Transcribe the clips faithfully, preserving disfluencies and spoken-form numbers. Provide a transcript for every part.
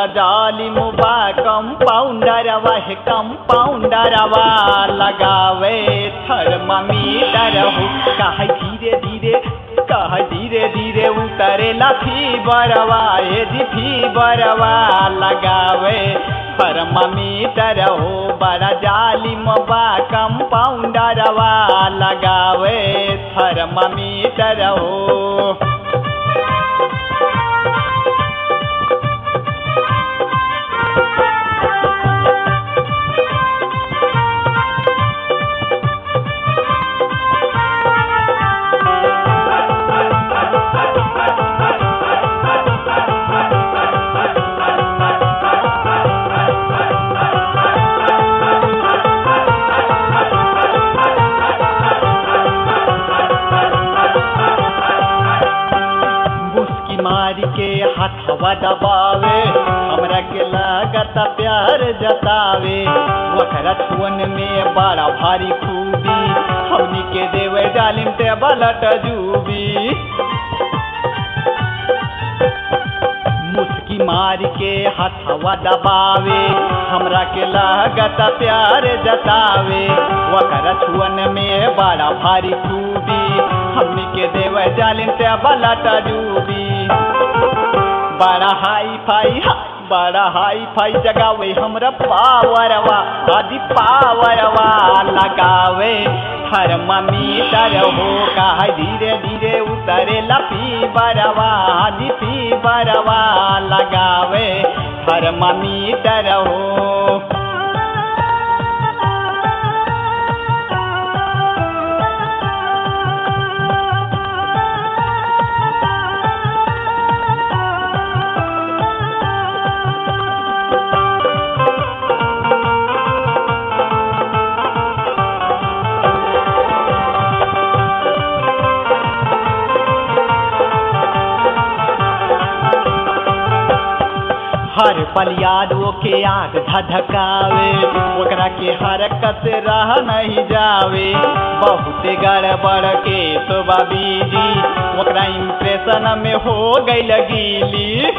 जालिम बा कंपाउंडरवा है कंपाउंडरवा लगावे थर्मामीटर हो काहे धीरे धीरे काहे धीरे धीरे उतरेला फीवरवा ये जी फीवरवा लगावे थर्मामीटर हो बड़ा जालिम बा कंपाउंडरवा लगावे थर्मामीटर हो। के हथवा दबावे हमरा के लागत प्यार जतावे वखरा छुअन में बड़ा भारी खूबी हमनी के देवे जालिम ते बलट जूबी मुस्की मार के हथवा दबावे हमरा के लागत प्यार जतावे वखरा छुअन में बड़ा भारी खूबी हमनी के देवे जालिम ते बलट जूबी बड़ा हाई फाई बड़ा हाई फाई जगावे हमरा पावरवा आदि पावरवा लगावे थर्मामीटर हो काहे धीरे धीरे उतरेला फीवरवा आदि फीवरवा लगावे थर्मामीटर हो। हर पल याद वो के याद धधकावे ओकरा के हरकत रह नहीं जावे बहुत गड़बड़ के सोबा बीजी ओकरा इम्प्रेशन में हो गई लगीली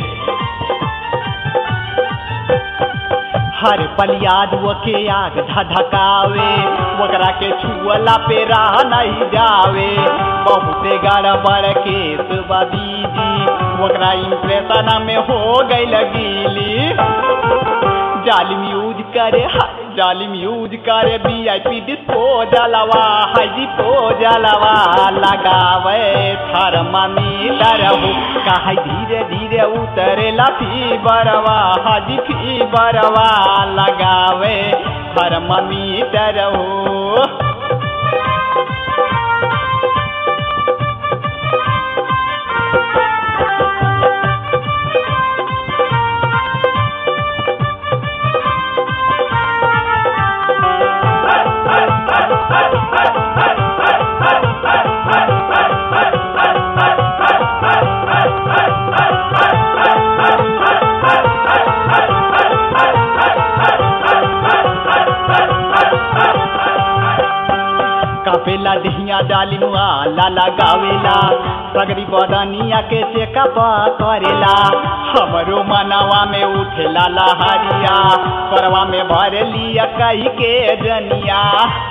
हर पल याद वो के याद धधकावे ओकरा के छुअला पे रह नहीं जावे बहुत गड़बड़ के सोबा बीजी ओकरा इम्प्रेशन में हो गई लगीली जालिम यूज करे जालिम यूज करे वी आई पी डिस्पोजलवा हाई डिस्पोजलवा लगावे थर्मामीटर हो काहे धीरे धीरे उतरेला फीवरवा हाजी फीवरवा लगावे थर्मामीटर हो। कापेला दहिया जालिम आला लगावेला सगरी बदनिया के चेकअप करेला हमरो मनवा में उठेला लहरिया करवा में भर लिया कही के जनिया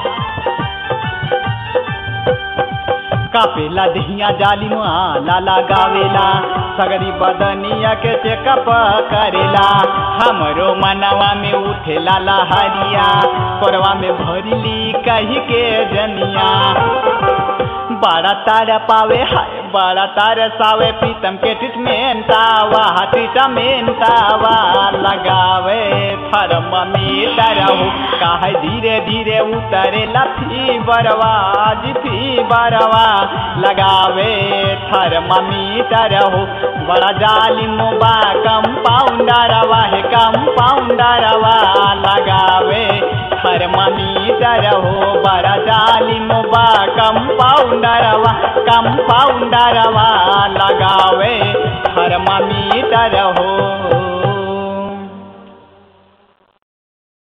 कापेला दहिया जालिम आला लगावेला सगरी बदनिया के चेकअप करेला हमरो मनवा में उठेला लहरिया करवा में भरली कही के जनिया बड़ा तार पावे हाय बड़ा तार सावे प्रीतम के ट्रीटमेंटावा ट्रीटमेंटावा लगावे थर्मामीटर हो काहे धीरे धीरे उतरेला फीवरवा जी फीवरवा लगावे थर्मामीटर हो बड़ा जालिम बा कंपाउंडरवा है कंपाउंडरवा लगावे थर्मामीटर हो बड़ा जालिम बा कंपाउंडरवा कंपाउंडरवा लगावे थर्मामीटर हो।